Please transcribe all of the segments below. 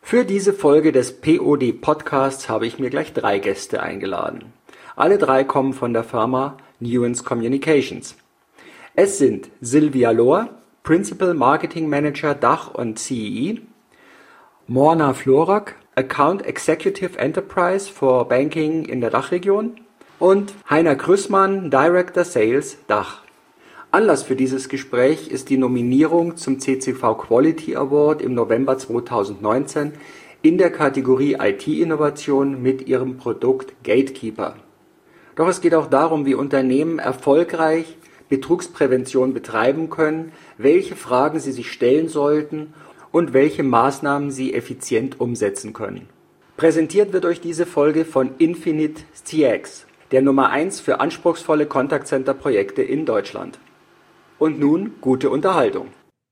Für diese Folge des POD Podcasts habe ich mir gleich 3 Gäste eingeladen. Alle 3 kommen von der Firma Nuance Communications. Es sind Silvia Lohr, Principal Marketing Manager Dach und CEE, Morna Florak, Account Executive Enterprise for Banking in der Dachregion und Heiner Krüßmann, Director Sales Dach. Anlass für dieses Gespräch ist die Nominierung zum CCV Quality Award im November 2019 in der Kategorie IT-Innovation mit ihrem Produkt Gatekeeper. Doch es geht auch darum, wie Unternehmen erfolgreich Betrugsprävention betreiben können, welche Fragen sie sich stellen sollten und welche Maßnahmen sie effizient umsetzen können. Präsentiert wird euch diese Folge von Infinite CX, der Nummer 1 für anspruchsvolle Contact-Center-Projekte in Deutschland. Und nun gute Unterhaltung.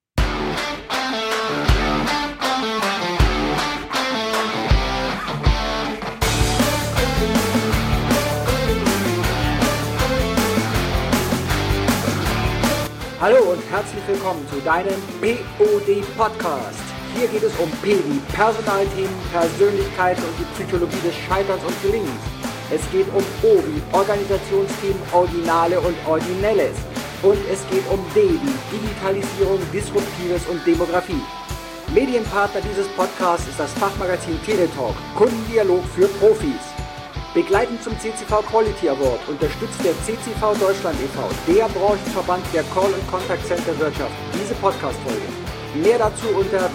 Hallo und herzlich willkommen zu deinem POD Podcast. Hier geht es um P wie Personalthemen, Persönlichkeit und die Psychologie des Scheiterns und Gelingens. Es geht um O wie Organisationsthemen, Originale und Originelles. Und es geht um D wie Digitalisierung, Disruptives und Demografie. Medienpartner dieses Podcasts ist das Fachmagazin Teletalk, Kundendialog für Profis. Begleitend zum CCV Quality Award unterstützt der CCV Deutschland e.V., der Branchenverband der Call- und Contact-Center Wirtschaft, diese Podcast-Folge. Mehr dazu unter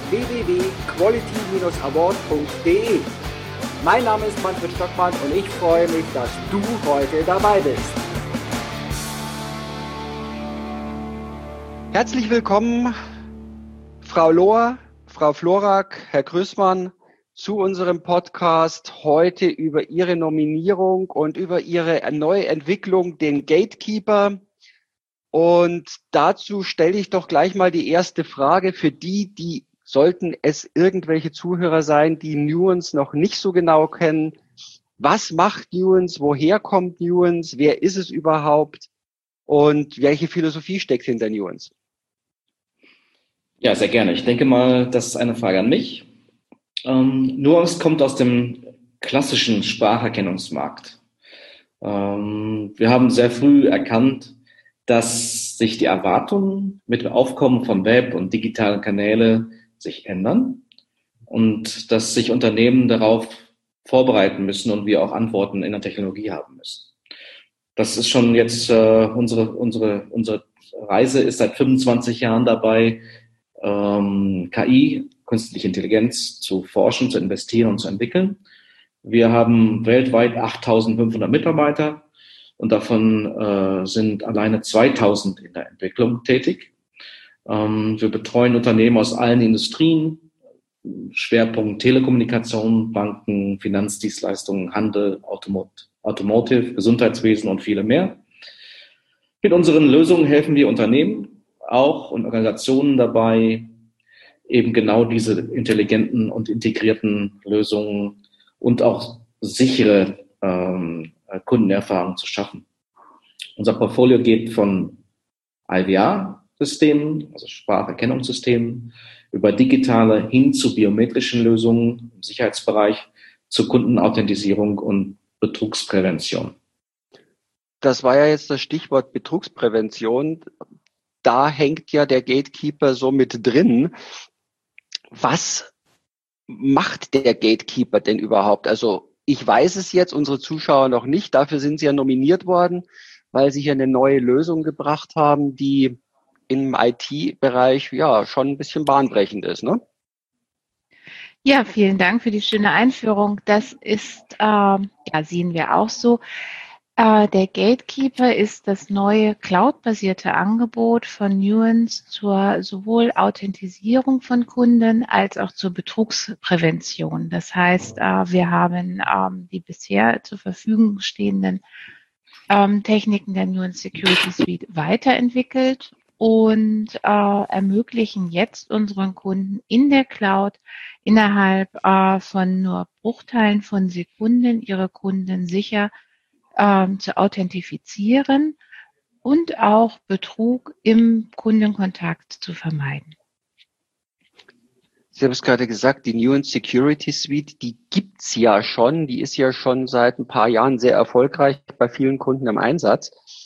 www.quality-award.de. Mein Name ist Manfred Stockmann und ich freue mich, dass du heute dabei bist. Herzlich willkommen, Frau Lohr, Frau Florak, Herr Krüßmann, zu unserem Podcast heute über Ihre Nominierung und über Ihre neue Entwicklung, den Gatekeeper. Und dazu stelle ich doch gleich mal die erste Frage für die sollten es irgendwelche Zuhörer sein, die Nuance noch nicht so genau kennen. Was macht Nuance? Woher kommt Nuance? Wer ist es überhaupt? Und welche Philosophie steckt hinter Nuance? Ja, sehr gerne. Ich denke mal, das ist eine Frage an mich. Nuance kommt aus dem klassischen Spracherkennungsmarkt. Wir haben sehr früh erkannt, dass sich die Erwartungen mit dem Aufkommen von Web und digitalen Kanäle sich ändern und dass sich Unternehmen darauf vorbereiten müssen und wir auch Antworten in der Technologie haben müssen. Das ist schon jetzt unsere Reise ist seit 25 Jahren dabei, KI, künstliche Intelligenz zu forschen, zu investieren und zu entwickeln. Wir haben weltweit 8.500 Mitarbeiter und davon sind alleine 2.000 in der Entwicklung tätig. Wir betreuen Unternehmen aus allen Industrien, Schwerpunkt Telekommunikation, Banken, Finanzdienstleistungen, Handel, Automotive, Gesundheitswesen und viele mehr. Mit unseren Lösungen helfen wir Unternehmen auch und Organisationen dabei, eben genau diese intelligenten und integrierten Lösungen und auch sichere Kundenerfahrungen zu schaffen. Unser Portfolio geht von IVR-Systemen, also Spracherkennungssystemen, über digitale hin zu biometrischen Lösungen im Sicherheitsbereich, zur Kundenauthentisierung und Betrugsprävention. Das war ja jetzt das Stichwort Betrugsprävention. Da hängt ja der Gatekeeper so mit drin. Was macht der Gatekeeper denn überhaupt? Also ich weiß es jetzt, unsere Zuschauer noch nicht. Dafür sind sie ja nominiert worden, weil sie hier eine neue Lösung gebracht haben, die im IT-Bereich ja schon ein bisschen bahnbrechend ist, ne? Ja, vielen Dank für die schöne Einführung. Das ist, sehen wir auch so. Der Gatekeeper ist das neue cloud-basierte Angebot von Nuance zur sowohl Authentisierung von Kunden als auch zur Betrugsprävention. Das heißt, wir haben die bisher zur Verfügung stehenden Techniken der Nuance Security Suite weiterentwickelt und ermöglichen jetzt unseren Kunden in der Cloud innerhalb von nur Bruchteilen von Sekunden ihre Kunden sicher zu authentifizieren und auch Betrug im Kundenkontakt zu vermeiden. Sie haben es gerade gesagt, die Nuance Security Suite, die gibt's ja schon. Die ist ja schon seit ein paar Jahren sehr erfolgreich bei vielen Kunden im Einsatz.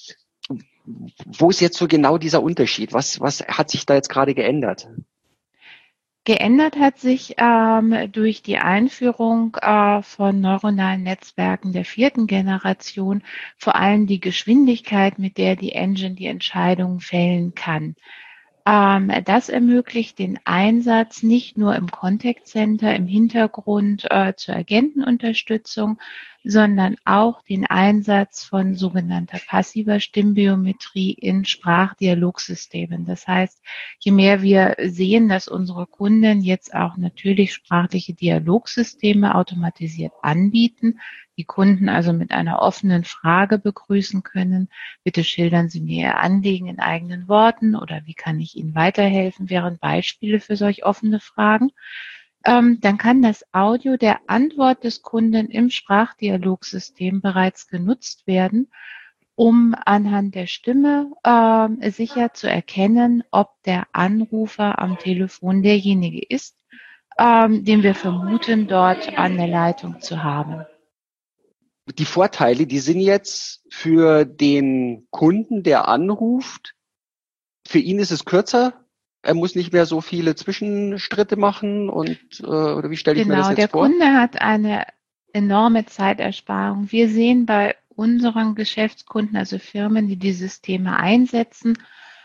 Wo ist jetzt so genau dieser Unterschied? Was hat sich da jetzt gerade geändert? Geändert hat sich durch die Einführung von neuronalen Netzwerken der 4. Generation vor allem die Geschwindigkeit, mit der die Engine die Entscheidungen fällen kann. Das ermöglicht den Einsatz nicht nur im Contact Center im Hintergrund zur Agentenunterstützung, sondern auch den Einsatz von sogenannter passiver Stimmbiometrie in Sprachdialogsystemen. Das heißt, je mehr wir sehen, dass unsere Kunden jetzt auch natürlich sprachliche Dialogsysteme automatisiert anbieten, die Kunden also mit einer offenen Frage begrüßen können. Bitte schildern Sie mir Ihr Anliegen in eigenen Worten oder wie kann ich Ihnen weiterhelfen, wären Beispiele für solch offene Fragen. Dann kann das Audio der Antwort des Kunden im Sprachdialogsystem bereits genutzt werden, um anhand der Stimme sicher zu erkennen, ob der Anrufer am Telefon derjenige ist, den wir vermuten, dort an der Leitung zu haben. Die Vorteile, die sind jetzt für den Kunden, der anruft, für ihn ist es kürzer. Er muss nicht mehr so viele Zwischenschritte machen oder wie stelle ich mir das jetzt vor? Genau, der Kunde hat eine enorme Zeitersparung. Wir sehen bei unseren Geschäftskunden, also Firmen, die Systeme einsetzen,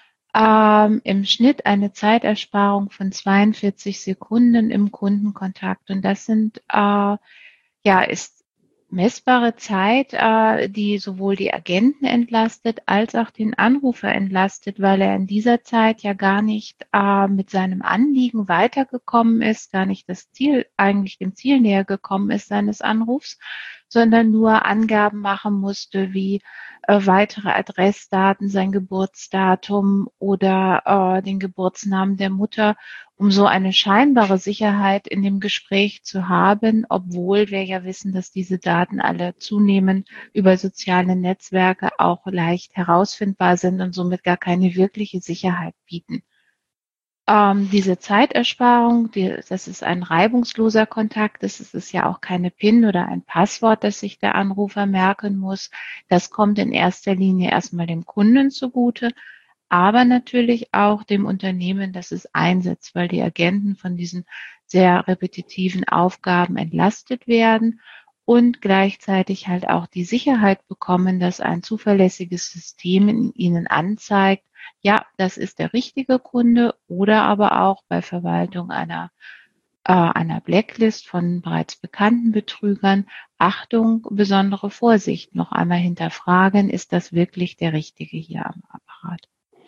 im Schnitt eine Zeitersparung von 42 Sekunden im Kundenkontakt. Und das ist messbare Zeit, die sowohl die Agenten entlastet als auch den Anrufer entlastet, weil er in dieser Zeit ja gar nicht mit seinem Anliegen weitergekommen ist, gar nicht dem Ziel näher gekommen ist seines Anrufs, sondern nur Angaben machen musste wie weitere Adressdaten, sein Geburtsdatum oder den Geburtsnamen der Mutter, um so eine scheinbare Sicherheit in dem Gespräch zu haben, obwohl wir ja wissen, dass diese Daten alle zunehmend über soziale Netzwerke auch leicht herausfindbar sind und somit gar keine wirkliche Sicherheit bieten. Diese Zeitersparung, das ist ein reibungsloser Kontakt, das ist ja auch keine PIN oder ein Passwort, das sich der Anrufer merken muss. Das kommt in erster Linie erstmal dem Kunden zugute, aber natürlich auch dem Unternehmen, das es einsetzt, weil die Agenten von diesen sehr repetitiven Aufgaben entlastet werden und gleichzeitig halt auch die Sicherheit bekommen, dass ein zuverlässiges System in ihnen anzeigt, ja, das ist der richtige Kunde, oder aber auch bei Verwaltung einer Blacklist von bereits bekannten Betrügern, Achtung, besondere Vorsicht, noch einmal hinterfragen, ist das wirklich der Richtige hier am Apparat?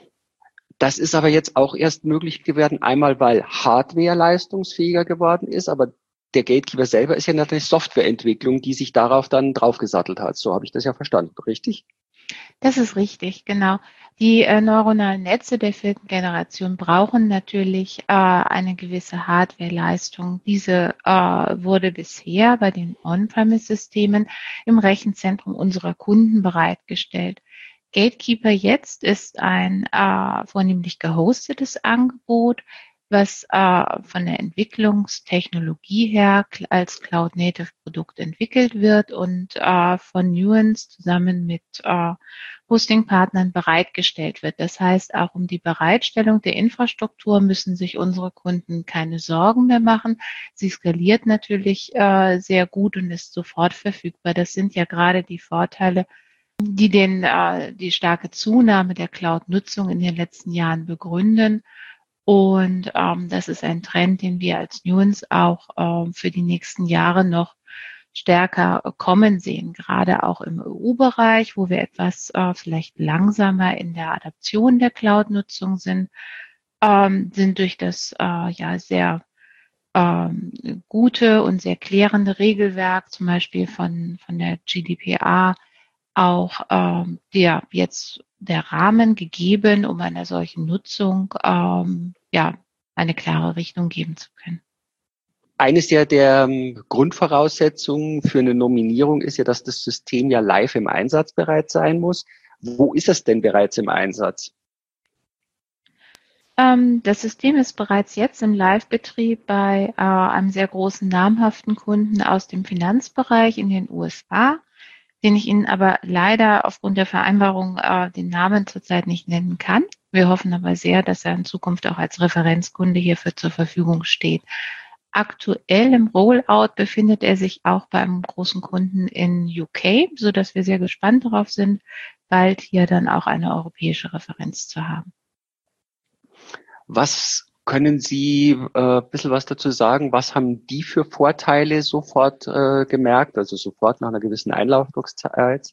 Das ist aber jetzt auch erst möglich geworden, einmal weil Hardware leistungsfähiger geworden ist, aber der Gatekeeper selber ist ja natürlich Softwareentwicklung, die sich darauf dann draufgesattelt hat. So habe ich das ja verstanden, richtig? Das ist richtig, genau. Die neuronalen Netze der 4. Generation brauchen natürlich eine gewisse Hardwareleistung. Diese wurde bisher bei den On-Premise-Systemen im Rechenzentrum unserer Kunden bereitgestellt. Gatekeeper jetzt ist ein vornehmlich gehostetes Angebot, was von der Entwicklungstechnologie her als Cloud-Native-Produkt entwickelt wird und von Nuance zusammen mit Hosting-Partnern bereitgestellt wird. Das heißt, auch um die Bereitstellung der Infrastruktur müssen sich unsere Kunden keine Sorgen mehr machen. Sie skaliert natürlich sehr gut und ist sofort verfügbar. Das sind ja gerade die Vorteile, die die starke Zunahme der Cloud-Nutzung in den letzten Jahren begründen. Und das ist ein Trend, den wir als Nuance auch für die nächsten Jahre noch stärker kommen sehen, gerade auch im EU-Bereich, wo wir etwas vielleicht langsamer in der Adaption der Cloud-Nutzung sind durch das sehr gute und sehr klärende Regelwerk, zum Beispiel von der GDPR, auch jetzt der Rahmen gegeben, um einer solchen Nutzung eine klare Richtung geben zu können. Eines der Grundvoraussetzungen für eine Nominierung ist ja, dass das System ja live im Einsatz bereit sein muss. Wo ist es denn bereits im Einsatz? Das System ist bereits jetzt im Live-Betrieb bei einem sehr großen namhaften Kunden aus dem Finanzbereich in den USA, den ich Ihnen aber leider aufgrund der Vereinbarung den Namen zurzeit nicht nennen kann. Wir hoffen aber sehr, dass er in Zukunft auch als Referenzkunde hierfür zur Verfügung steht. Aktuell im Rollout befindet er sich auch beim großen Kunden in UK, sodass wir sehr gespannt darauf sind, bald hier dann auch eine europäische Referenz zu haben. Was können Sie ein bisschen was dazu sagen? Was haben die für Vorteile sofort gemerkt, also sofort nach einer gewissen Einlaufzeit?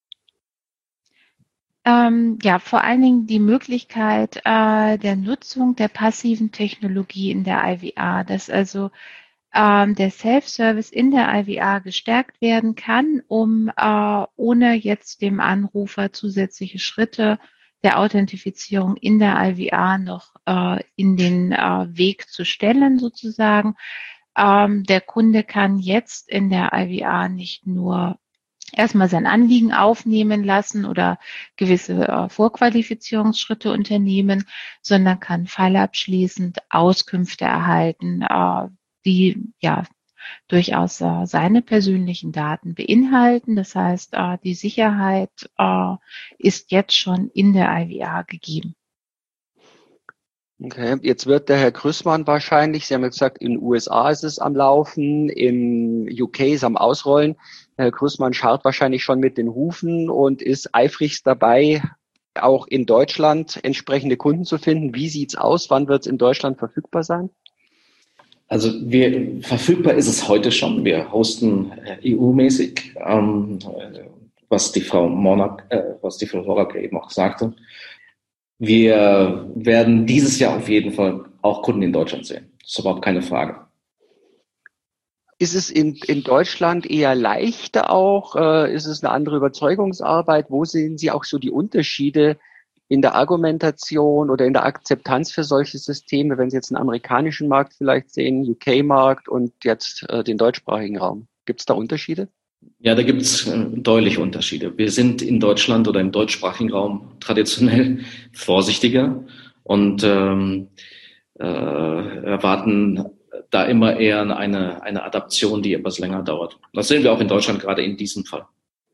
Ja, vor allen Dingen die Möglichkeit der Nutzung der passiven Technologie in der IVR, dass also der Self-Service in der IVR gestärkt werden kann, um ohne jetzt dem Anrufer zusätzliche Schritte der Authentifizierung in der IVR noch in den Weg zu stellen, sozusagen. Der Kunde kann jetzt in der IVR nicht nur erstmal sein Anliegen aufnehmen lassen oder gewisse Vorqualifizierungsschritte unternehmen, sondern kann fallabschließend Auskünfte erhalten, die ja durchaus seine persönlichen Daten beinhalten. Das heißt, die Sicherheit ist jetzt schon in der IVR gegeben. Okay, jetzt wird der Herr Grüßmann wahrscheinlich, Sie haben ja gesagt, in den USA ist es am Laufen, in UK ist am Ausrollen. Herr Grüßmann schaut wahrscheinlich schon mit den Hufen und ist eifrigst dabei, auch in Deutschland entsprechende Kunden zu finden. Wie sieht's aus? Wann wird es in Deutschland verfügbar sein? Also verfügbar ist es heute schon. Wir hosten EU-mäßig, was die Frau Horak eben auch sagte. Wir werden dieses Jahr auf jeden Fall auch Kunden in Deutschland sehen. Das ist überhaupt keine Frage. Ist es in Deutschland eher leichter auch? Ist es eine andere Überzeugungsarbeit? Wo sehen Sie auch so die Unterschiede in der Argumentation oder in der Akzeptanz für solche Systeme, wenn Sie jetzt einen amerikanischen Markt vielleicht sehen, UK-Markt und jetzt den deutschsprachigen Raum? Gibt es da Unterschiede? Ja, da gibt es deutliche Unterschiede. Wir sind in Deutschland oder im deutschsprachigen Raum traditionell vorsichtiger und erwarten da immer eher eine Adaption, die etwas länger dauert. Das sehen wir auch in Deutschland gerade in diesem Fall.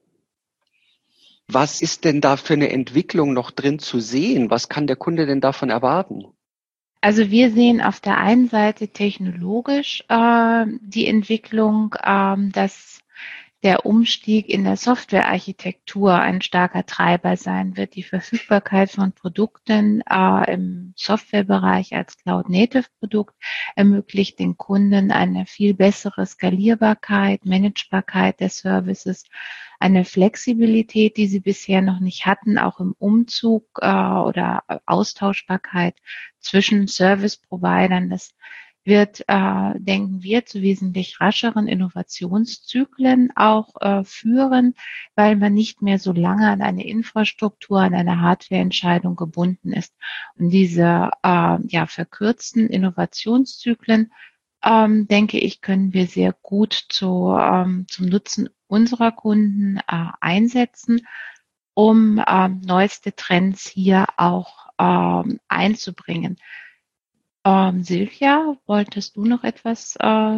Was ist denn da für eine Entwicklung noch drin zu sehen? Was kann der Kunde denn davon erwarten? Also wir sehen auf der einen Seite technologisch die Entwicklung, dass der Umstieg in der Softwarearchitektur ein starker Treiber sein wird. Die Verfügbarkeit von Produkten im Softwarebereich als Cloud-Native-Produkt ermöglicht den Kunden eine viel bessere Skalierbarkeit, Managebarkeit der Services, eine Flexibilität, die sie bisher noch nicht hatten, auch im Umzug oder Austauschbarkeit zwischen Service-Providern. Das wird, denken wir, zu wesentlich rascheren Innovationszyklen auch führen, weil man nicht mehr so lange an eine Infrastruktur, an eine Hardwareentscheidung gebunden ist. Und diese verkürzten Innovationszyklen, denke ich, können wir sehr gut zum Nutzen unserer Kunden einsetzen, um neueste Trends hier auch einzubringen. Silvia, wolltest du noch etwas?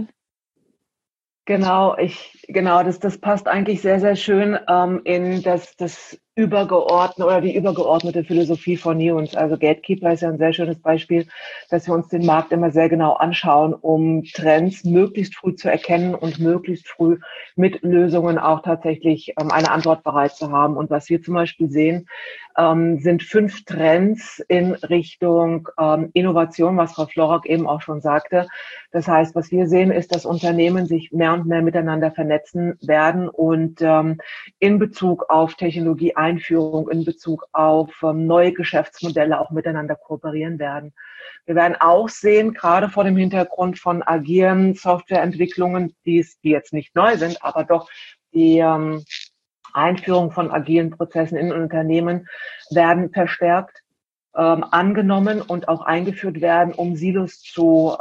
Genau, das passt eigentlich sehr, sehr schön in das übergeordnete oder die übergeordnete Philosophie von Nuance. Also Gatekeeper ist ja ein sehr schönes Beispiel, dass wir uns den Markt immer sehr genau anschauen, um Trends möglichst früh zu erkennen und möglichst früh mit Lösungen auch tatsächlich eine Antwort bereit zu haben. Und was wir zum Beispiel sehen, sind 5 Trends in Richtung Innovation, was Frau Florak eben auch schon sagte. Das heißt, was wir sehen, ist, dass Unternehmen sich mehr und mehr miteinander vernetzen werden und in Bezug auf Technologieeinführung, in Bezug auf neue Geschäftsmodelle auch miteinander kooperieren werden. Wir werden auch sehen, gerade vor dem Hintergrund von agilen Softwareentwicklungen, die jetzt nicht neu sind, aber doch die Einführung von agilen Prozessen in Unternehmen werden verstärkt angenommen und auch eingeführt werden, um Silos zu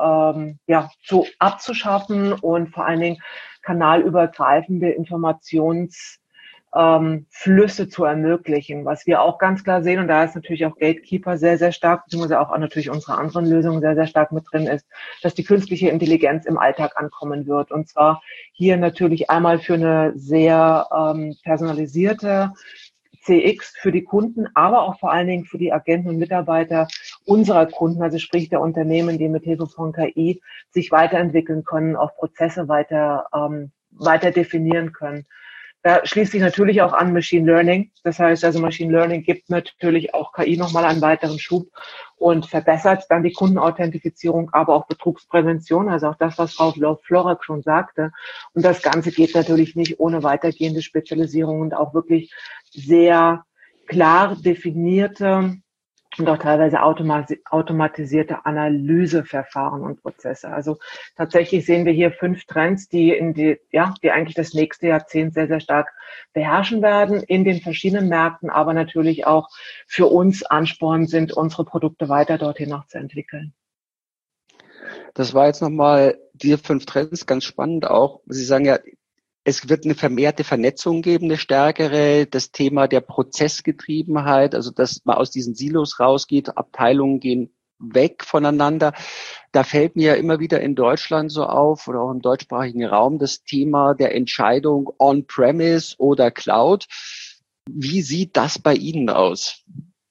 abzuschaffen und vor allen Dingen kanalübergreifende Informationsflüsse Flüsse zu ermöglichen. Was wir auch ganz klar sehen, und da ist natürlich auch Gatekeeper sehr, sehr stark, beziehungsweise auch natürlich unsere anderen Lösungen sehr, sehr stark mit drin ist, dass die künstliche Intelligenz im Alltag ankommen wird. Und zwar hier natürlich einmal für eine sehr personalisierte CX für die Kunden, aber auch vor allen Dingen für die Agenten und Mitarbeiter unserer Kunden, also sprich der Unternehmen, die mit Hilfe von KI sich weiterentwickeln können, auch Prozesse weiter definieren können. Da schließt sich natürlich auch an Machine Learning. Das heißt also, Machine Learning gibt natürlich auch KI nochmal einen weiteren Schub und verbessert dann die Kundenauthentifizierung, aber auch Betrugsprävention, also auch das, was Frau Florak schon sagte. Und das Ganze geht natürlich nicht ohne weitergehende Spezialisierung und auch wirklich sehr klar definierte und auch teilweise automatisierte Analyseverfahren und Prozesse. Also tatsächlich sehen wir hier 5 Trends, die eigentlich das nächste Jahrzehnt sehr, sehr stark beherrschen werden in den verschiedenen Märkten, aber natürlich auch für uns Ansporn sind, unsere Produkte weiter dorthin noch zu entwickeln. Das war jetzt nochmal diese 5 Trends, ganz spannend auch. Sie sagen ja, es wird eine vermehrte Vernetzung geben, eine stärkere, das Thema der Prozessgetriebenheit, also dass man aus diesen Silos rausgeht, Abteilungen gehen weg voneinander. Da fällt mir ja immer wieder in Deutschland so auf oder auch im deutschsprachigen Raum das Thema der Entscheidung On-Premise oder Cloud. Wie sieht das bei Ihnen aus?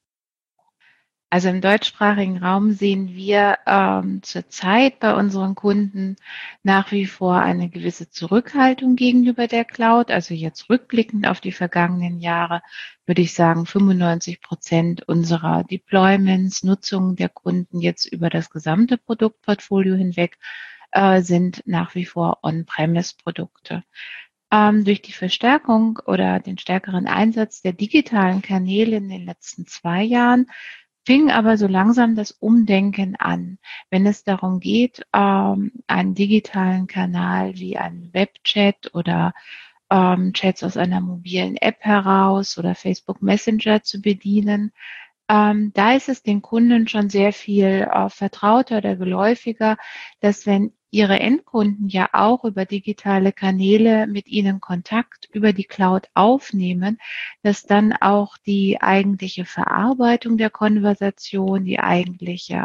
Also im deutschsprachigen Raum sehen wir zurzeit bei unseren Kunden nach wie vor eine gewisse Zurückhaltung gegenüber der Cloud. Also jetzt rückblickend auf die vergangenen Jahre würde ich sagen, 95% unserer Deployments, Nutzungen der Kunden jetzt über das gesamte Produktportfolio hinweg sind nach wie vor On-Premise-Produkte. Durch die Verstärkung oder den stärkeren Einsatz der digitalen Kanäle in den letzten 2 Jahren fing aber so langsam das Umdenken an, wenn es darum geht, einen digitalen Kanal wie einen Webchat oder Chats aus einer mobilen App heraus oder Facebook Messenger zu bedienen. Da ist es den Kunden schon sehr viel vertrauter oder geläufiger, dass wenn ihre Endkunden ja auch über digitale Kanäle mit ihnen Kontakt über die Cloud aufnehmen, dass dann auch die eigentliche Verarbeitung der Konversation, die eigentliche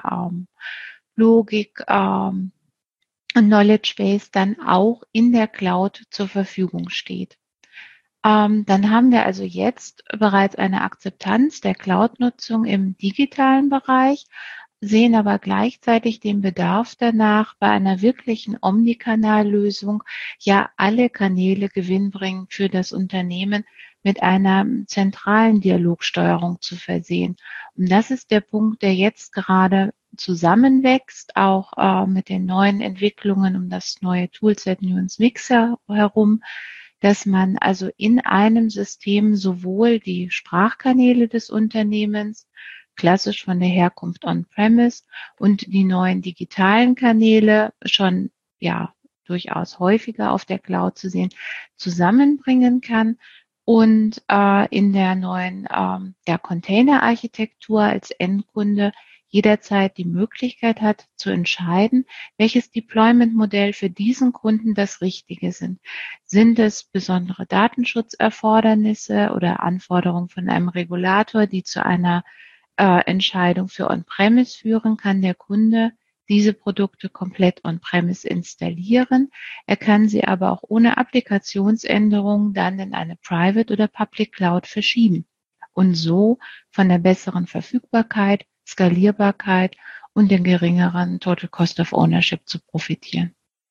Logik und Knowledge Base dann auch in der Cloud zur Verfügung steht. Dann haben wir also jetzt bereits eine Akzeptanz der Cloud-Nutzung im digitalen Bereich, sehen aber gleichzeitig den Bedarf danach, bei einer wirklichen Omnikanallösung ja alle Kanäle gewinnbringend für das Unternehmen mit einer zentralen Dialogsteuerung zu versehen. Und das ist der Punkt, der jetzt gerade zusammenwächst, auch mit den neuen Entwicklungen um das neue Toolset Nuance Mixer herum, dass man also in einem System sowohl die Sprachkanäle des Unternehmens, klassisch von der Herkunft on-premise, und die neuen digitalen Kanäle, schon ja durchaus häufiger auf der Cloud zu sehen, zusammenbringen kann und in der neuen Container-Architektur als Endkunde jederzeit die Möglichkeit hat zu entscheiden, welches Deployment-Modell für diesen Kunden das Richtige sind. Sind es besondere Datenschutzerfordernisse oder Anforderungen von einem Regulator, die zu einer Entscheidung für On-Premise führen, kann der Kunde diese Produkte komplett On-Premise installieren. Er kann sie aber auch ohne Applikationsänderungen dann in eine Private oder Public Cloud verschieben und so von der besseren Verfügbarkeit, Skalierbarkeit und den geringeren Total Cost of Ownership zu profitieren.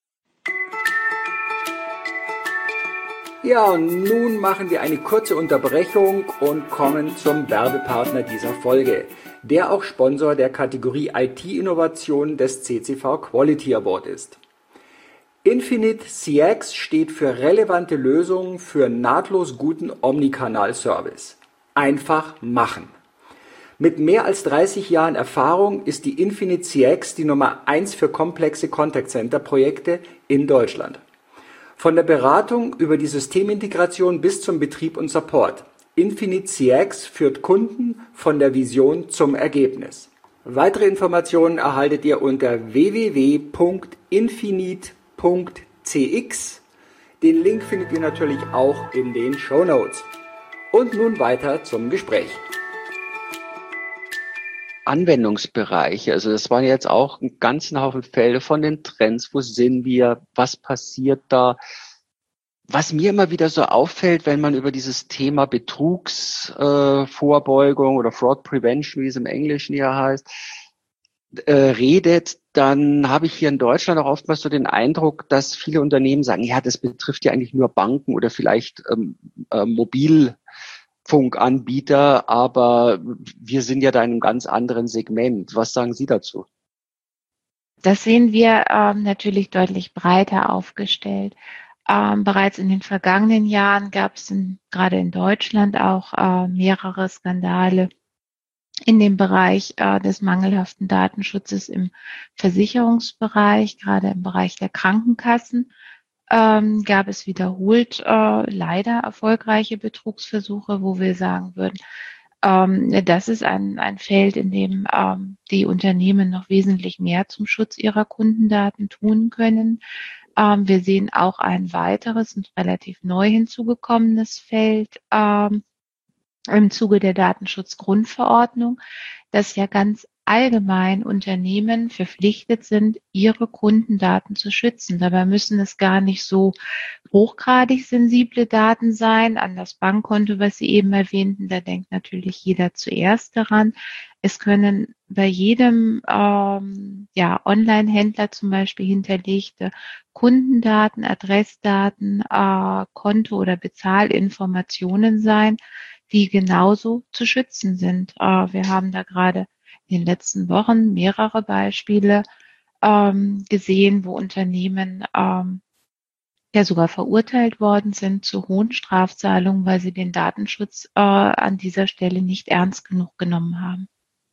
Ja, und nun machen wir eine kurze Unterbrechung und kommen zum Werbepartner dieser Folge, der auch Sponsor der Kategorie IT-Innovation des CCV Quality Award ist. Infinite CX steht für relevante Lösungen für nahtlos guten Omnikanal-Service. Einfach machen. Mit mehr als 30 Jahren Erfahrung ist die Infinite CX die Nummer 1 für komplexe Contact Center Projekte in Deutschland. Von der Beratung über die Systemintegration bis zum Betrieb und Support. Infinite CX führt Kunden von der Vision zum Ergebnis. Weitere Informationen erhaltet ihr unter www.infinite.cx. Den Link findet ihr natürlich auch in den Shownotes. Und nun weiter zum Gespräch. Anwendungsbereiche, also das waren jetzt auch einen ganzen Haufen Fälle von den Trends, wo sind wir, was passiert da. Was mir immer wieder so auffällt, wenn man über dieses Thema Betrugsvorbeugung oder Fraud Prevention, wie es im Englischen ja heißt, redet, dann habe ich hier in Deutschland auch oftmals so den Eindruck, dass viele Unternehmen sagen, ja, das betrifft ja eigentlich nur Banken oder vielleicht Mobilfunkanbieter, aber wir sind ja da in einem ganz anderen Segment. Was sagen Sie dazu? Das sehen wir natürlich deutlich breiter aufgestellt. Bereits in den vergangenen Jahren gab es gerade in Deutschland auch mehrere Skandale in dem Bereich des mangelhaften Datenschutzes im Versicherungsbereich, gerade im Bereich der Krankenkassen, gab es wiederholt leider erfolgreiche Betrugsversuche, wo wir sagen würden, das ist ein Feld, in dem die Unternehmen noch wesentlich mehr zum Schutz ihrer Kundendaten tun können. Wir sehen auch ein weiteres und relativ neu hinzugekommenes Feld im Zuge der Datenschutzgrundverordnung, dass ja ganz allgemein Unternehmen verpflichtet sind, ihre Kundendaten zu schützen. Dabei müssen es gar nicht so hochgradig sensible Daten sein. An das Bankkonto, was Sie eben erwähnten, da denkt natürlich jeder zuerst daran. Es können bei jedem Online-Händler zum Beispiel hinterlegte Kundendaten, Adressdaten, Konto- oder Bezahlinformationen sein, die genauso zu schützen sind. Wir haben da gerade in den letzten Wochen mehrere Beispiele gesehen, wo Unternehmen ja sogar verurteilt worden sind zu hohen Strafzahlungen, weil sie den Datenschutz an dieser Stelle nicht ernst genug genommen haben.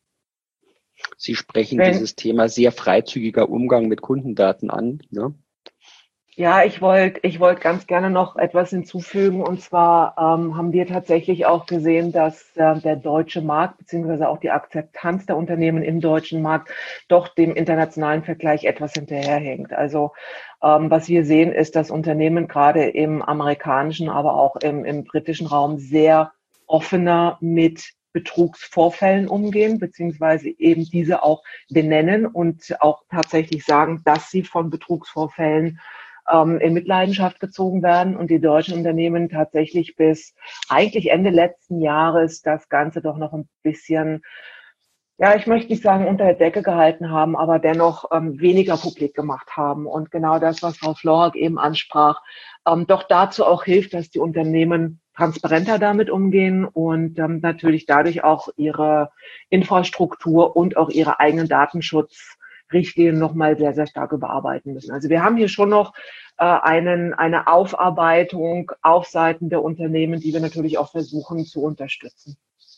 Sie sprechen dieses Thema sehr freizügiger Umgang mit Kundendaten an, ne? Ja, ich wollte ganz gerne noch etwas hinzufügen. Und zwar haben wir tatsächlich auch gesehen, dass der deutsche Markt beziehungsweise auch die Akzeptanz der Unternehmen im deutschen Markt doch dem internationalen Vergleich etwas hinterherhinkt. Also was wir sehen, ist, dass Unternehmen gerade im amerikanischen, aber auch im britischen Raum sehr offener mit Betrugsvorfällen umgehen, beziehungsweise eben diese auch benennen und auch tatsächlich sagen, dass sie von Betrugsvorfällen in Mitleidenschaft gezogen werden und die deutschen Unternehmen tatsächlich bis eigentlich Ende letzten Jahres das Ganze doch noch ein bisschen, ja, ich möchte nicht sagen unter der Decke gehalten haben, aber dennoch weniger publik gemacht haben. Und genau das, was Frau Florak eben ansprach, doch dazu auch hilft, dass die Unternehmen transparenter damit umgehen und natürlich dadurch auch ihre Infrastruktur und auch ihre eigenen Datenschutzrichtlinien nochmal sehr, sehr stark überarbeiten müssen. Also wir haben hier schon noch eine Aufarbeitung auf Seiten der Unternehmen, die wir natürlich auch versuchen zu unterstützen.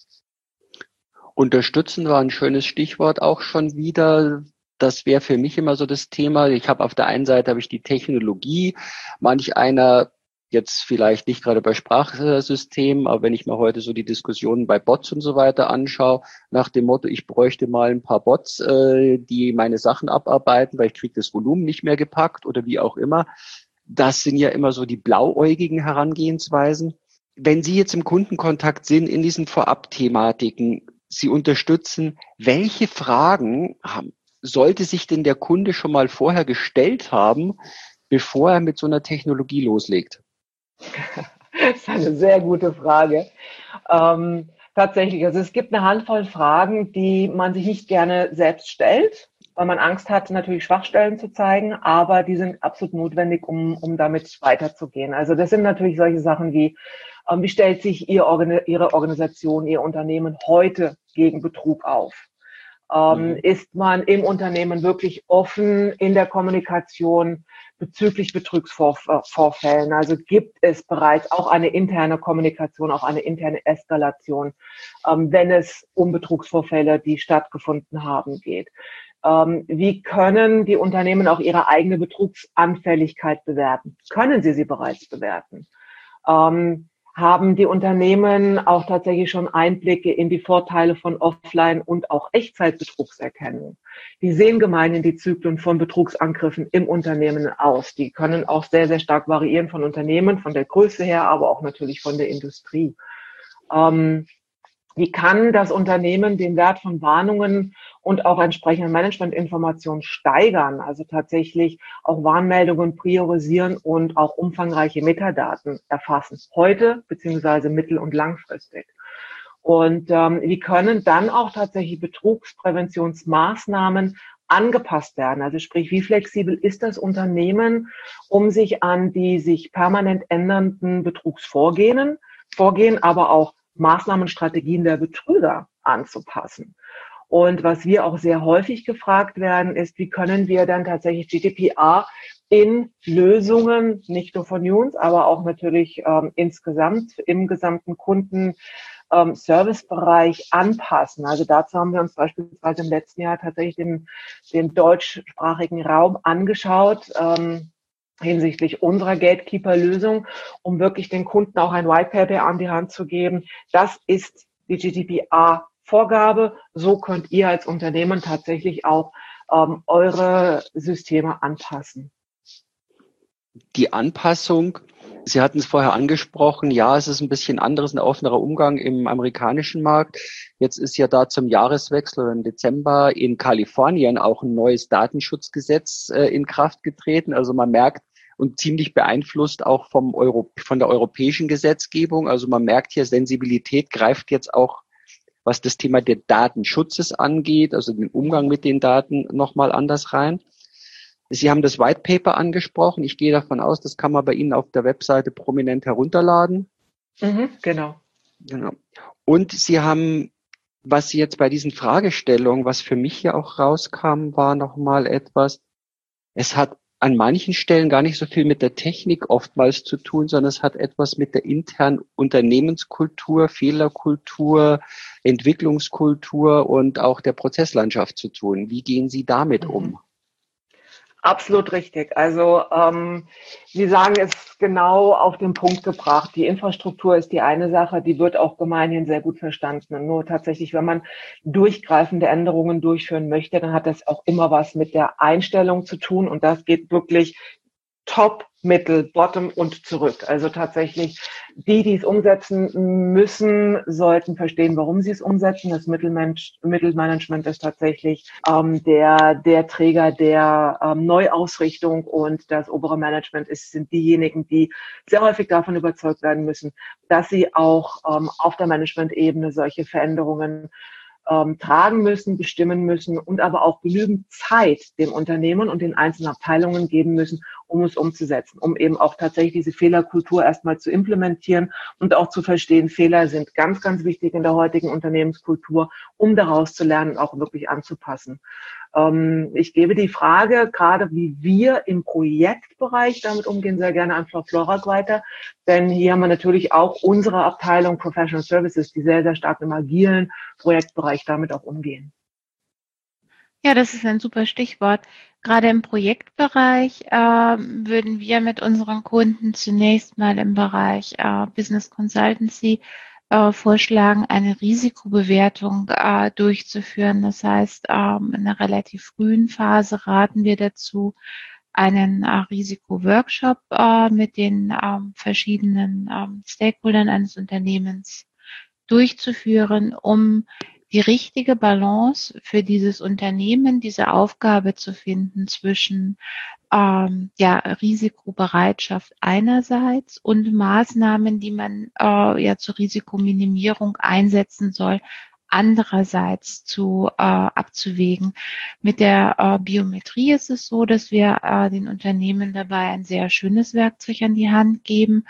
Unterstützen war ein schönes Stichwort auch schon wieder. Das wäre für mich immer so das Thema. Ich habe auf der einen Seite habe ich die Technologie. Manch einer jetzt vielleicht nicht gerade bei Sprachsystemen, aber wenn ich mir heute so die Diskussionen bei Bots und so weiter anschaue, nach dem Motto, ich bräuchte mal ein paar Bots, die meine Sachen abarbeiten, weil ich kriege das Volumen nicht mehr gepackt oder wie auch immer. Das sind ja immer so die blauäugigen Herangehensweisen. Wenn Sie jetzt im Kundenkontakt sind, in diesen Vorab-Thematiken, Sie unterstützen, welche Fragen sollte sich denn der Kunde schon mal vorher gestellt haben, bevor er mit so einer Technologie loslegt? Das ist eine sehr gute Frage. Tatsächlich, also es gibt eine Handvoll Fragen, die man sich nicht gerne selbst stellt, weil man Angst hat, natürlich Schwachstellen zu zeigen, aber die sind absolut notwendig, um damit weiterzugehen. Also das sind natürlich solche Sachen wie stellt sich Ihre Organisation, Ihr Unternehmen heute gegen Betrug auf? Ist man im Unternehmen wirklich offen in der Kommunikation bezüglich Betrugsvorfällen? Also gibt es bereits auch eine interne Kommunikation, auch eine interne Eskalation, wenn es um Betrugsvorfälle, die stattgefunden haben, geht? Wie können die Unternehmen auch ihre eigene Betrugsanfälligkeit bewerten? Können sie bereits bewerten? haben die Unternehmen auch tatsächlich schon Einblicke in die Vorteile von Offline- und auch Echtzeitbetrugserkennung. Die sehen gemeinhin die Zyklen von Betrugsangriffen im Unternehmen aus. Die können auch sehr, sehr stark variieren von Unternehmen, von der Größe her, aber auch natürlich von der Industrie. Wie kann das Unternehmen den Wert von Warnungen und auch entsprechende Managementinformationen steigern? Also tatsächlich auch Warnmeldungen priorisieren und auch umfangreiche Metadaten erfassen, heute beziehungsweise mittel- und langfristig. Und wie können dann auch tatsächlich Betrugspräventionsmaßnahmen angepasst werden? Also sprich, wie flexibel ist das Unternehmen, um sich an die sich permanent ändernden Betrugsvorgehen, aber auch Maßnahmen, Strategien der Betrüger anzupassen. Und was wir auch sehr häufig gefragt werden, ist, wie können wir dann tatsächlich GDPR in Lösungen, nicht nur von Nuance, aber auch natürlich insgesamt im gesamten Servicebereich anpassen. Also dazu haben wir uns beispielsweise im letzten Jahr tatsächlich den deutschsprachigen Raum angeschaut, hinsichtlich unserer Gatekeeper-Lösung, um wirklich den Kunden auch ein White Paper an die Hand zu geben. Das ist die GDPR-Vorgabe. So könnt ihr als Unternehmen tatsächlich auch eure Systeme anpassen. Die Anpassung, Sie hatten es vorher angesprochen, ja, es ist ein bisschen anderes, ein offenerer Umgang im amerikanischen Markt. Jetzt ist ja da zum Jahreswechsel im Dezember in Kalifornien auch ein neues Datenschutzgesetz in Kraft getreten. Also man merkt und ziemlich beeinflusst auch von der europäischen Gesetzgebung. Also man merkt hier, Sensibilität greift jetzt auch, was das Thema des Datenschutzes angeht, also den Umgang mit den Daten nochmal anders rein. Sie haben das White Paper angesprochen. Ich gehe davon aus, das kann man bei Ihnen auf der Webseite prominent herunterladen. Genau. Und Sie haben, was Sie jetzt bei diesen Fragestellungen, was für mich ja auch rauskam, war nochmal etwas, es hat an manchen Stellen gar nicht so viel mit der Technik oftmals zu tun, sondern es hat etwas mit der internen Unternehmenskultur, Fehlerkultur, Entwicklungskultur und auch der Prozesslandschaft zu tun. Wie gehen Sie damit um? Absolut richtig. Also Sie sagen es genau auf den Punkt gebracht. Die Infrastruktur ist die eine Sache, die wird auch gemeinhin sehr gut verstanden. Und nur tatsächlich, wenn man durchgreifende Änderungen durchführen möchte, dann hat das auch immer was mit der Einstellung zu tun. Und das geht wirklich Top, Mittel, Bottom und zurück. Also tatsächlich, die es umsetzen müssen, sollten verstehen, warum sie es umsetzen. Das Mittelmanagement ist tatsächlich der Träger der Neuausrichtung und das obere Management sind diejenigen, die sehr häufig davon überzeugt werden müssen, dass sie auch auf der Management-Ebene solche Veränderungen tragen müssen, bestimmen müssen und aber auch genügend Zeit dem Unternehmen und den einzelnen Abteilungen geben müssen, um es umzusetzen, um eben auch tatsächlich diese Fehlerkultur erstmal zu implementieren und auch zu verstehen, Fehler sind ganz, ganz wichtig in der heutigen Unternehmenskultur, um daraus zu lernen und auch wirklich anzupassen. Ich gebe die Frage, gerade wie wir im Projektbereich damit umgehen, sehr gerne an Frau Florak weiter, denn hier haben wir natürlich auch unsere Abteilung Professional Services, die sehr, sehr stark im agilen Projektbereich damit auch umgehen. Ja, das ist ein super Stichwort. Gerade im Projektbereich würden wir mit unseren Kunden zunächst mal im Bereich Business Consultancy vorschlagen, eine Risikobewertung durchzuführen. Das heißt, in einer relativ frühen Phase raten wir dazu, einen Risikoworkshop mit den verschiedenen Stakeholdern eines Unternehmens durchzuführen, um die richtige Balance für dieses Unternehmen, diese Aufgabe zu finden zwischen Risikobereitschaft einerseits und Maßnahmen, die man zur Risikominimierung einsetzen soll, andererseits abzuwägen. Mit der Biometrie ist es so, dass wir den Unternehmen dabei ein sehr schönes Werkzeug an die Hand geben.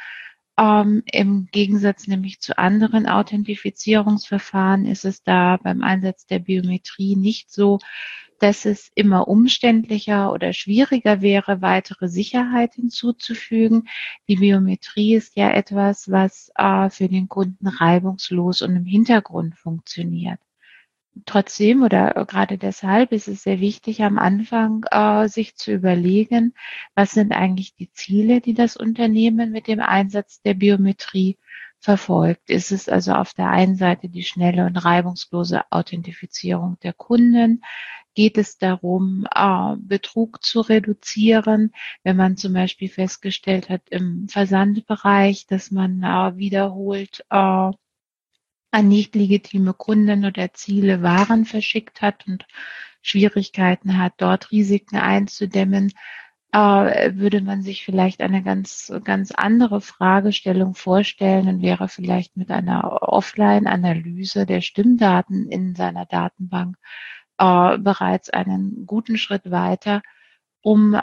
Im Gegensatz nämlich zu anderen Authentifizierungsverfahren ist es da beim Einsatz der Biometrie nicht so, dass es immer umständlicher oder schwieriger wäre, weitere Sicherheit hinzuzufügen. Die Biometrie ist ja etwas, was für den Kunden reibungslos und im Hintergrund funktioniert. Trotzdem oder gerade deshalb ist es sehr wichtig, am Anfang sich zu überlegen, was sind eigentlich die Ziele, die das Unternehmen mit dem Einsatz der Biometrie verfolgt. Ist es also auf der einen Seite die schnelle und reibungslose Authentifizierung der Kunden? Geht es darum, Betrug zu reduzieren, wenn man zum Beispiel festgestellt hat im Versandbereich, dass man wiederholt an nicht legitime Kunden oder Ziele Waren verschickt hat und Schwierigkeiten hat, dort Risiken einzudämmen, würde man sich vielleicht eine ganz, ganz andere Fragestellung vorstellen und wäre vielleicht mit einer Offline-Analyse der Stimmdaten in seiner Datenbank bereits einen guten Schritt weiter, um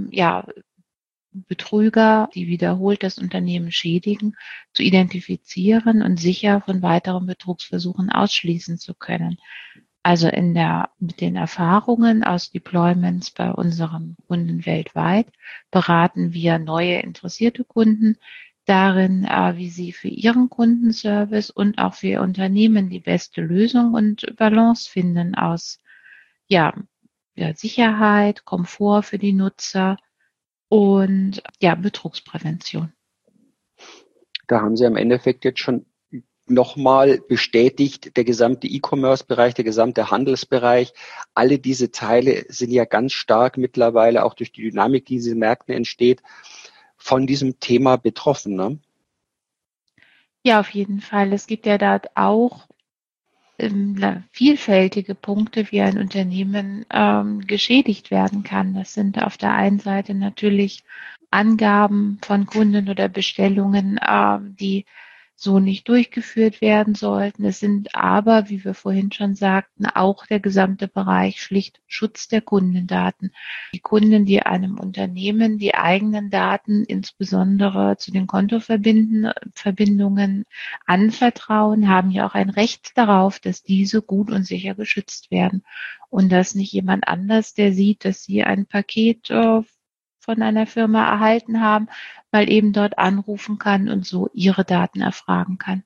Betrüger, die wiederholt das Unternehmen schädigen, zu identifizieren und sicher von weiteren Betrugsversuchen ausschließen zu können. Also mit den Erfahrungen aus Deployments bei unseren Kunden weltweit beraten wir neue interessierte Kunden darin, wie sie für ihren Kundenservice und auch für ihr Unternehmen die beste Lösung und Balance finden aus Sicherheit, Komfort für die Nutzer und Betrugsprävention. Da haben Sie im Endeffekt jetzt schon nochmal bestätigt, der gesamte E-Commerce-Bereich, der gesamte Handelsbereich, alle diese Teile sind ja ganz stark mittlerweile auch durch die Dynamik, die in diesen Märkten entsteht, von diesem Thema betroffen, ne? Ja, auf jeden Fall. Es gibt ja dort auch vielfältige Punkte, wie ein Unternehmen geschädigt werden kann. Das sind auf der einen Seite natürlich Angaben von Kunden oder Bestellungen, die so nicht durchgeführt werden sollten. Es sind aber, wie wir vorhin schon sagten, auch der gesamte Bereich schlicht Schutz der Kundendaten. Die Kunden, die einem Unternehmen die eigenen Daten insbesondere zu den Kontoverbindungen anvertrauen, haben ja auch ein Recht darauf, dass diese gut und sicher geschützt werden und dass nicht jemand anders, der sieht, dass sie ein Paket von einer Firma erhalten haben, mal eben dort anrufen kann und so ihre Daten erfragen kann.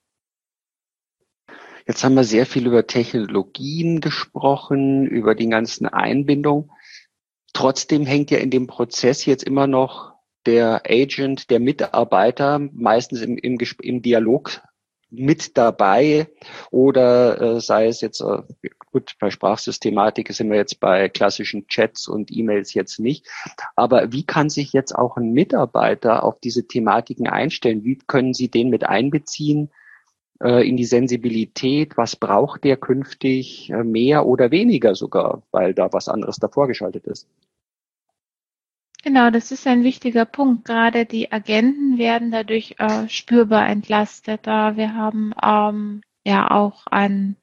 Jetzt haben wir sehr viel über Technologien gesprochen, über die ganzen Einbindungen. Trotzdem hängt ja in dem Prozess jetzt immer noch der Agent, der Mitarbeiter, meistens im Dialog mit dabei oder sei es jetzt, gut, bei Sprachsystematik sind wir jetzt bei klassischen Chats und E-Mails jetzt nicht, aber wie kann sich jetzt auch ein Mitarbeiter auf diese Thematiken einstellen? Wie können Sie den mit einbeziehen in die Sensibilität? Was braucht der künftig, mehr oder weniger sogar, weil da was anderes davor geschaltet ist? Genau, das ist ein wichtiger Punkt. Gerade die Agenten werden dadurch spürbar entlastet. Wir haben auch ein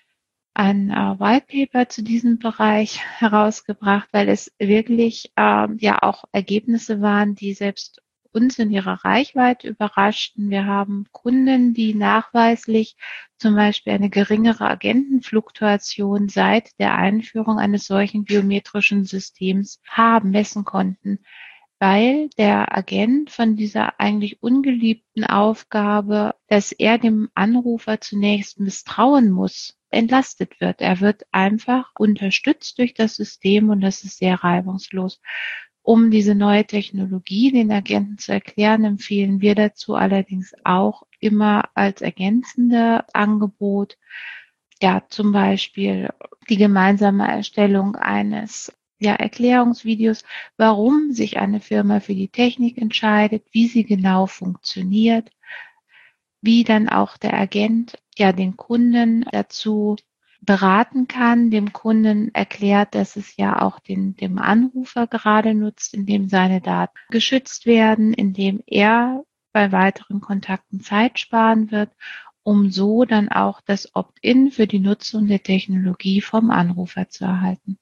White Paper zu diesem Bereich herausgebracht, weil es wirklich auch Ergebnisse waren, die selbst uns in ihrer Reichweite überraschten. Wir haben Kunden, die nachweislich zum Beispiel eine geringere Agentenfluktuation seit der Einführung eines solchen biometrischen Systems messen konnten, weil der Agent von dieser eigentlich ungeliebten Aufgabe, dass er dem Anrufer zunächst misstrauen muss, entlastet wird. Er wird einfach unterstützt durch das System und das ist sehr reibungslos. Um diese neue Technologie den Agenten zu erklären, empfehlen wir dazu allerdings auch immer als ergänzende Angebot, zum Beispiel die gemeinsame Erstellung eines Erklärungsvideos, warum sich eine Firma für die Technik entscheidet, wie sie genau funktioniert, wie dann auch der Agent den Kunden dazu beraten kann, dem Kunden erklärt, dass es ja auch dem Anrufer gerade nutzt, indem seine Daten geschützt werden, indem er bei weiteren Kontakten Zeit sparen wird, um so dann auch das Opt-in für die Nutzung der Technologie vom Anrufer zu erhalten.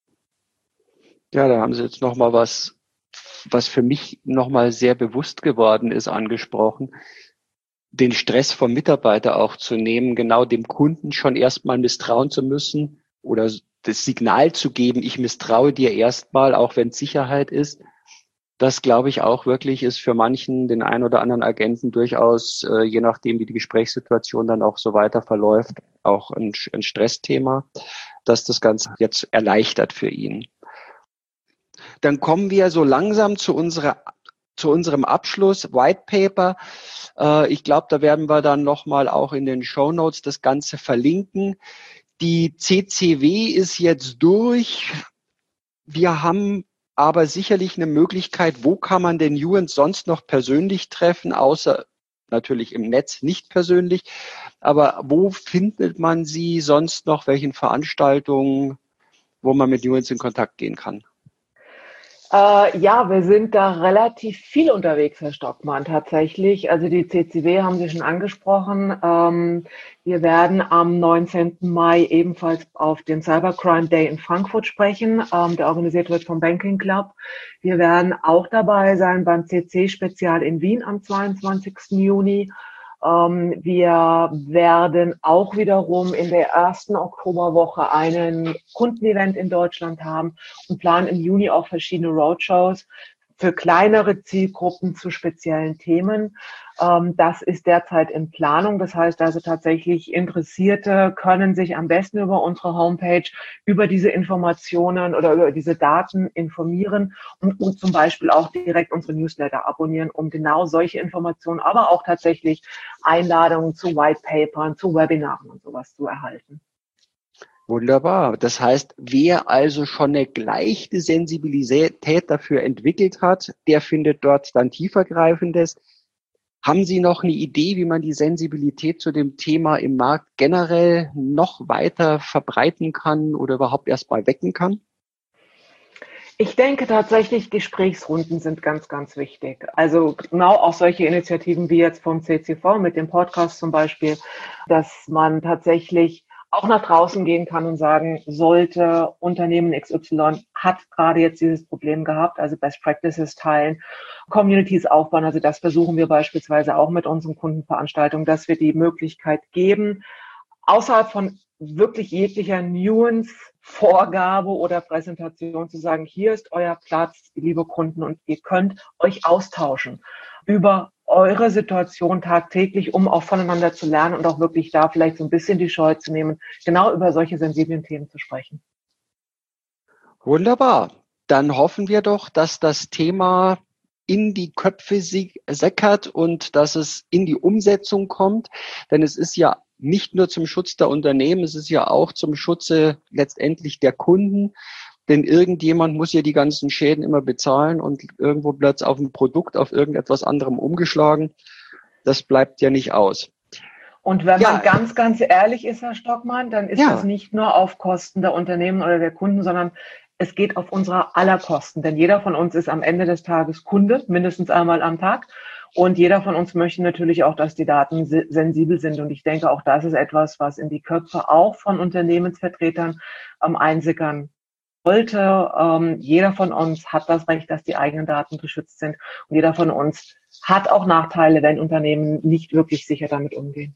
Ja, da haben Sie jetzt nochmal was für mich nochmal sehr bewusst geworden ist, angesprochen. Den Stress vom Mitarbeiter auch zu nehmen, genau dem Kunden schon erstmal misstrauen zu müssen oder das Signal zu geben, ich misstraue dir erstmal, auch wenn es Sicherheit ist. Das, glaube ich, auch wirklich ist für manchen, den einen oder anderen Agenten durchaus, je nachdem, wie die Gesprächssituation dann auch so weiter verläuft, auch ein Stressthema, dass das Ganze jetzt erleichtert für ihn. Dann kommen wir so langsam zu unserer zu unserem Abschluss White Paper. Ich glaube, da werden wir dann nochmal auch in den Shownotes das Ganze verlinken. Die CCW ist jetzt durch. Wir haben aber sicherlich eine Möglichkeit, wo kann man den Nuance sonst noch persönlich treffen, außer natürlich im Netz nicht persönlich. Aber wo findet man sie sonst noch, welchen Veranstaltungen, wo man mit Nuance in Kontakt gehen kann? Ja, wir sind da relativ viel unterwegs, Herr Stockmann, tatsächlich. Also die CCW haben Sie schon angesprochen. Wir werden am 19. Mai ebenfalls auf den Cybercrime Day in Frankfurt sprechen, der organisiert wird vom Banking Club. Wir werden auch dabei sein beim CC-Spezial in Wien am 22. Juni. Wir werden auch wiederum in der ersten Oktoberwoche einen Kundenevent in Deutschland haben und planen im Juni auch verschiedene Roadshows für kleinere Zielgruppen zu speziellen Themen. Das ist derzeit in Planung. Das heißt also tatsächlich, Interessierte können sich am besten über unsere Homepage über diese Informationen oder über diese Daten informieren und zum Beispiel auch direkt unsere Newsletter abonnieren, um genau solche Informationen, aber auch tatsächlich Einladungen zu White Papern, zu Webinaren und sowas zu erhalten. Wunderbar. Das heißt, wer also schon eine leichte Sensibilität dafür entwickelt hat, der findet dort dann tiefergreifendes. Haben Sie noch eine Idee, wie man die Sensibilität zu dem Thema im Markt generell noch weiter verbreiten kann oder überhaupt erst mal wecken kann? Ich denke tatsächlich, Gesprächsrunden sind ganz, ganz wichtig. Also genau auch solche Initiativen wie jetzt vom CCV mit dem Podcast zum Beispiel, dass man tatsächlich auch nach draußen gehen kann und sagen, sollte Unternehmen XY hat gerade jetzt dieses Problem gehabt, also Best Practices teilen, Communities aufbauen. Also das versuchen wir beispielsweise auch mit unseren Kundenveranstaltungen, dass wir die Möglichkeit geben, außerhalb von wirklich jeglicher Nuance-Vorgabe oder Präsentation zu sagen, hier ist euer Platz, liebe Kunden, und ihr könnt euch austauschen über eure Situation tagtäglich, um auch voneinander zu lernen und auch wirklich da vielleicht so ein bisschen die Scheu zu nehmen, genau über solche sensiblen Themen zu sprechen. Wunderbar. Dann hoffen wir doch, dass das Thema in die Köpfe sickert und dass es in die Umsetzung kommt. Denn es ist ja nicht nur zum Schutz der Unternehmen, es ist ja auch zum Schutze letztendlich der Kunden. Denn irgendjemand muss ja die ganzen Schäden immer bezahlen und irgendwo bleibt es auf dem Produkt, auf irgendetwas anderem umgeschlagen. Das bleibt ja nicht aus. Und wenn man ganz, ganz ehrlich ist, Herr Stockmann, dann ist das nicht nur auf Kosten der Unternehmen oder der Kunden, sondern es geht auf unserer aller Kosten. Denn jeder von uns ist am Ende des Tages Kunde, mindestens einmal am Tag. Und jeder von uns möchte natürlich auch, dass die Daten sensibel sind. Und ich denke, auch das ist etwas, was in die Köpfe auch von Unternehmensvertretern einsickern sollte. Jeder von uns hat das Recht, dass die eigenen Daten geschützt sind. Und jeder von uns hat auch Nachteile, wenn Unternehmen nicht wirklich sicher damit umgehen.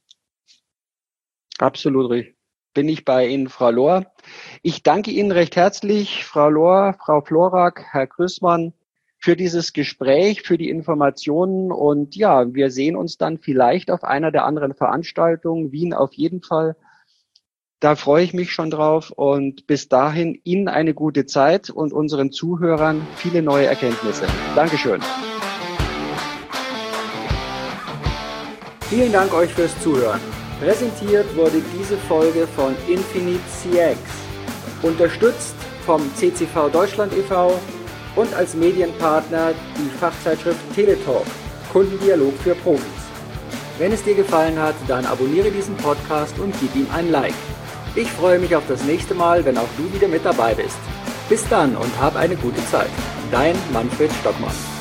Absolut richtig. Bin ich bei Ihnen, Frau Lohr. Ich danke Ihnen recht herzlich, Frau Lohr, Frau Florak, Herr Grüßmann, für dieses Gespräch, für die Informationen. Und ja, wir sehen uns dann vielleicht auf einer der anderen Veranstaltungen, Wien auf jeden Fall. Da freue ich mich schon drauf und bis dahin Ihnen eine gute Zeit und unseren Zuhörern viele neue Erkenntnisse. Dankeschön. Vielen Dank euch fürs Zuhören. Präsentiert wurde diese Folge von Infinite CX, unterstützt vom CCV Deutschland e.V. und als Medienpartner die Fachzeitschrift Teletalk, Kundendialog für Profis. Wenn es dir gefallen hat, dann abonniere diesen Podcast und gib ihm ein Like. Ich freue mich auf das nächste Mal, wenn auch du wieder mit dabei bist. Bis dann und hab eine gute Zeit. Dein Manfred Stockmann.